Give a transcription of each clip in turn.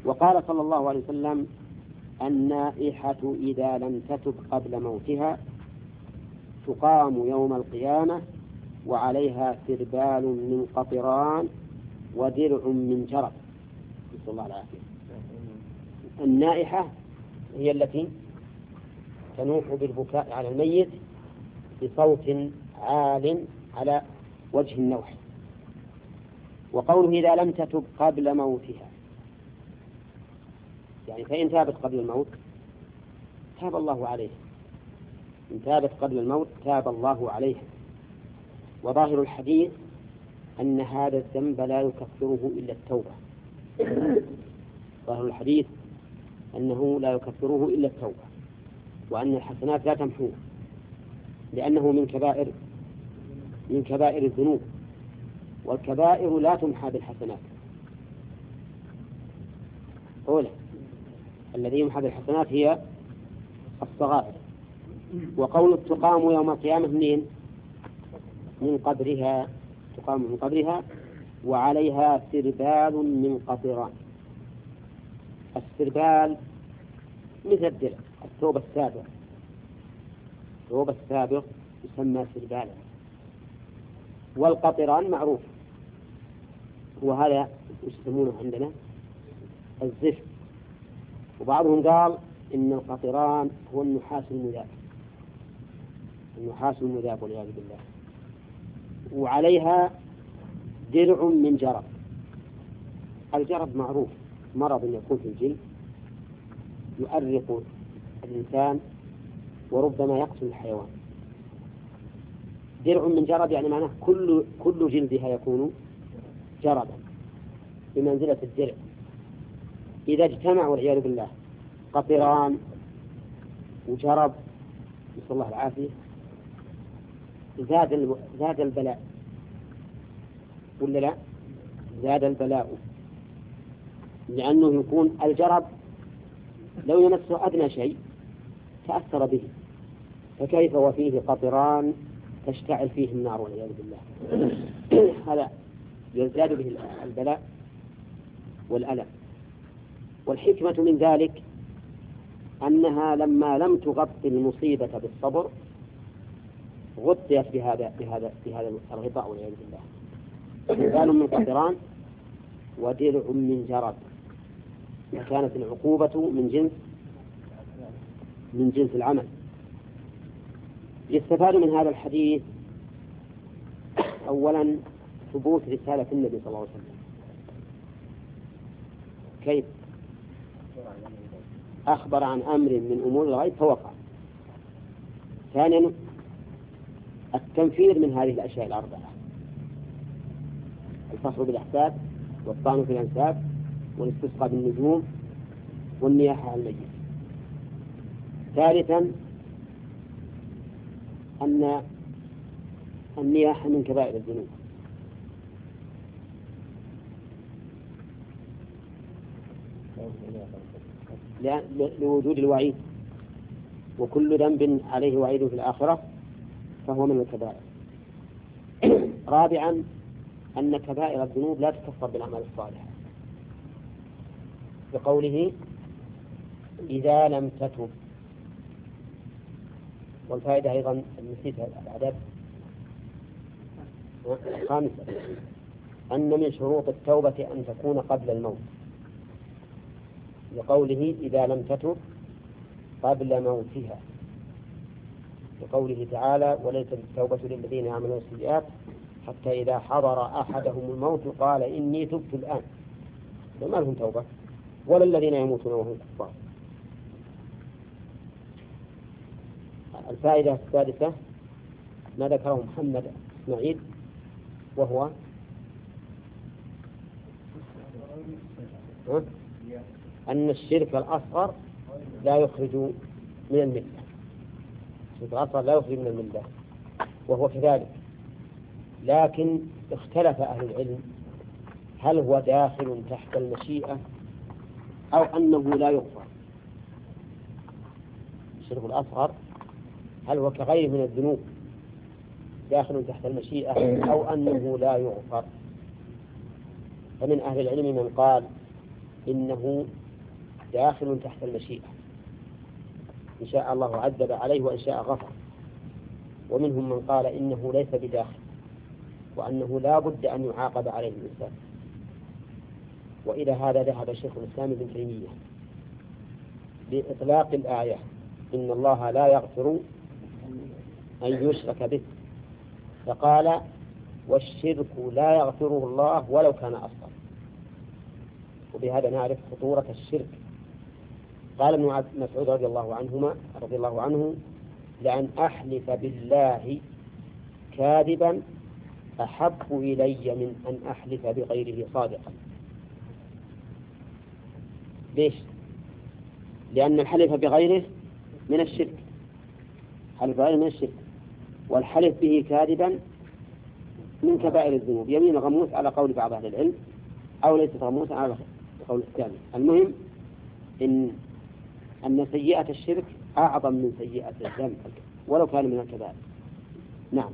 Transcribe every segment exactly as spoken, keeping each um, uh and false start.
وقال صلى الله عليه وسلم: النائحة إذا لم تتب قبل موتها تقام يوم القيامة وعليها سربال من قطران ودرع من جرب. نسأل الله العافية. النائحة هي التي تنوح بالبكاء على الميت بصوت عال على وجه النوح. وقوله إذا لم تتب قبل موتها، يعني فإن تابت قبل الموت تاب الله عليه، إن تابت قبل الموت تاب الله عليه. وظاهر الحديث أن هذا الذنب لا يكفره إلا التوبة. ظاهر الحديث أنه لا يكفره إلا التوبة، وأن الحسنات لا تمحوه، لأنه من كبائر من كبائر الذنوب، والكبائر لا تمحى بالحسنات. أولا الذي يمحى بالحسنات هي الصغائر. وقول تقام يوم القيامة منين؟ من قبرها، تقام من قبرها وعليها سربال من قطران. السربال مثل الدرع، الثوب السابق، الثوب السابق يسمى سربالا. والقطران معروف، وهذا يسمونه عندنا الزفت. وبعضهم قال إن القطران هو النحاس المذاب، النحاس المذاب والعياذ بالله. وعليها درع من جرب. الجرب معروف، مرض يكون في الجلد يؤرق الإنسان وربما يقتل الحيوان. درع من جرب يعني معناه كل كل جلدها يكون جربا بمنزلة الدرع. إذا اجتمع والعياذ بالله قطران وجرب، نسأل الله العافية، زاد زاد البلاء ولا لا؟ زاد البلاء، لأنه يكون الجرب لو يمسه أدنى شيء تأثر به، فكيف وفيه قطران تشتعل فيه النار والعياذ بالله. هذا يزداد به البلاء والألم. والحكمة من ذلك أنها لما لم تغطي المصيبة بالصبر غطيت بهذا بهذا بهذا الغطاء والعياذ بالله. سربال من قطران ودرع من جرب، وكانت العقوبة من جنس من جنس العمل. يستفاد من هذا الحديث أولا ثبوت رسالة النبي صلى الله عليه وسلم. كيف؟ أخبر عن أمر من أمور الغيب فوقع. ثانيا التنفير من هذه الأشياء الأربعة: الفخر بالأحساب، والطعن في الأنساب، والاستسقاء بالنجوم، والنياحة على الميت. ثالثا أن النياحة من كبائر الذنوب، لوجود الوعيد، وكل ذنب عليه وعيد في الآخرة فهو من الكبائر. رابعا أن كبائر الذنوب لا تكفر بالأعمال الصالحة، بقوله إذا لم تتب. والفائدة أيضا نسيت العدد. خامسا أن من شروط التوبة أن تكون قبل الموت، لقوله إذا لم تتب قبل موتها، لقوله تعالى وليست التوبة للذين يعملون السيئات حتى إذا حضر أحدهم الموت قال إني تبت الآن. فما لهم توبة، ولا الذين يموتون وهم كفار. الفائدة الثالثة ما ذكره محمد اسماعيل، وهو أن الشرك الأصغر لا يخرج من الملة. الشرك الأصغر لا يخرج من الملة، وهو كذلك. لكن اختلف أهل العلم هل هو داخل تحت المشيئة أو أنه لا يغفر. الشرك الأصغر هل هو كغيره من الذنوب داخل تحت المشيئة أو أنه لا يغفر؟ فمن أهل العلم من قال إنه داخل تحت المشيئة، إن شاء الله عذب عليه وإن شاء غفر. ومنهم من قال إنه ليس بداخل، وأنه لا بد أن يعاقب عليه الإنسان. وإلى هذا ذهب شيخ الإسلام ابن تيمية بإطلاق الآية إن الله لا يغفر أن يشرك به، فقال والشرك لا يغفره الله ولو كان أصغر. وبهذا نعرف خطورة الشرك. قال ابن مسعود رضي الله عنهما رضي الله عنه لأن أحلف بالله كاذبا أحب إلي من أن أحلف بغيره صادقا. ليش؟ لأن الحلف بغيره من الشرك، حلف بغيره من الشرك، والحلف به كاذبا من كبائر الذنوب، يمين غموس على قول بعض أهل العلم، أو ليس غموس على قول الثاني. المهم إن أن سيئة الشرك أعظم من سيئة الذنب ولو كان من الكبائر. نعم.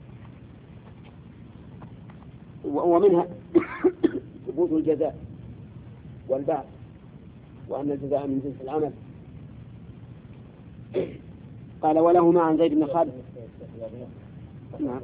ومنها ثبوت الجزاء والبعث، وأن الجزاء من جنس العمل. قال ولهما عن زيد بن خالد. نعم.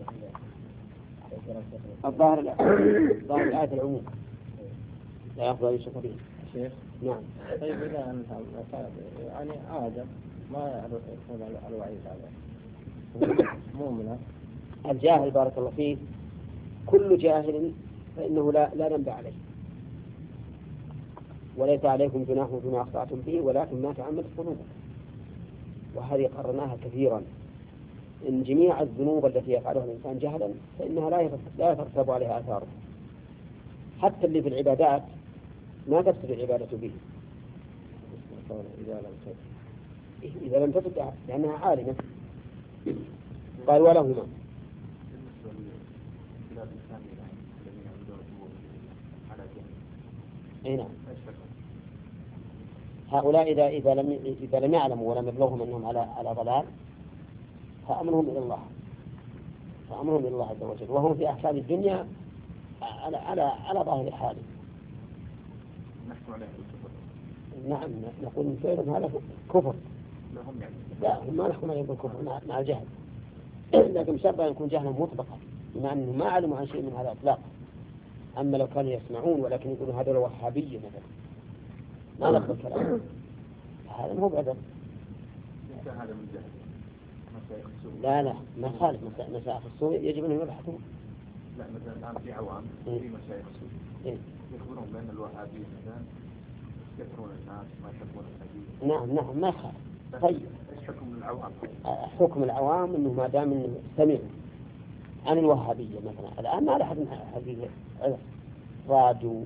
الظاهر ظاهر الآية العموم لا يفضل يشرك به. شيخ. نعم. طيب إذا أنت يعني عادة ما يكون الوعيد عليه مو منه. الجاهل بارك الله فيه كل جاهل فإنه لا لا ذنب عليه، وليس عليكم جناح فيما أخطأتم به ولكن ما تعمدت قلوبكم. وهذه قررناها كثيرا، إن جميع الذنوب التي يفعلها الإنسان جهلا فإنها لا لا يترتب عليها آثاره. حتى اللي في العبادات ما تفسد العبادة به إذا لم تفسد إذا لم تفسد لأنها عالمة. قال ولهما. أي نعم. هؤلاء إذا إذا لم إذا لم يعلموا ولم يبلغهم أنهم على على ضلال فأمرهم إلى الله فأمرهم إلى الله عز وجل، وهم في أحكام الدنيا على على على ظاهر حاله. نعم نقول فعلا هذا كفر. لا هم ما نحكم عليهم بالكفر مع الجهل، لكن بشرط أن يكون جهلا مطلقا بما أنهم ما علموا عن شيء من هذا إطلاقا. أما لو كانوا يسمعون ولكن يقولوا هذا الوهابية مثلا ما نقبل كلامه، هذا مو بعذر. لا لا ما خالف مسائل السوء يجب أن يبحثون. لا مثلا الآن في عوام في مشايخ السوء يخبرون بأن الوهابية مثلا يكثرون الناس ما يحبون الحديث. نعم نعم ما خالف. طيب ايش حكم العوام؟ حكم العوام انه ما دام انه سمعوا عن الوهابية مثلا الآن ما لحد حقيقة رادوا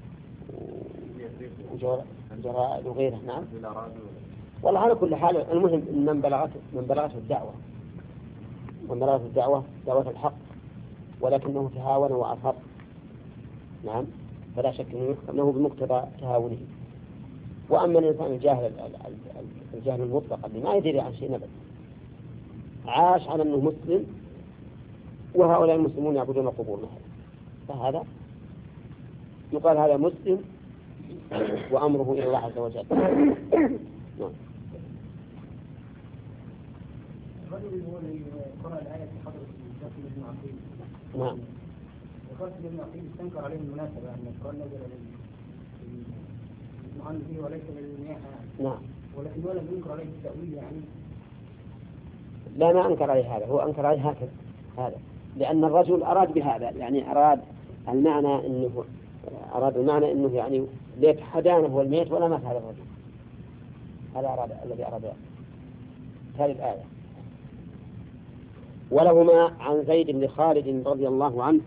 وجرائد وغيره. نعم والله على كل حال المهم ان من بلغته من بلغته الدعوة من بلغته الدعوة دعوة الحق ولكنه تهاون وأصر، نعم فلا شك انه يحكم له بمقتضى تهاونه. واما الانسان الجاهل الجاهل المطلق اللي ما يدري عن شيء ابدا عاش على انه مسلم وهؤلاء المسلمون يعبدون القبور مثلا، فهذا يقال هذا مسلم وأمره إلى الله عز وجل. نعم. الرجل يقول قرأ الآية في حضرة القاسم بن عقيل. نعم. القاسم بن عقيل استنكر عليه المناسبة أن القرآن نزل للمعن فيه وليس للنياحة. نعم. ولكن ولم ينكر عليه التأويل يعني. لا ما أنكر عليه هذا، هو أنكر عليه هكذا هذا، لأن الرجل أراد بهذا يعني أراد المعنى إنه أراد المعنى إنه يعني ليت حدانه والميت ولا مات هذا الرجل، هذا أراد الذي أراد هذه الآية. ولهما عن زيد بن خالد رضي الله عنه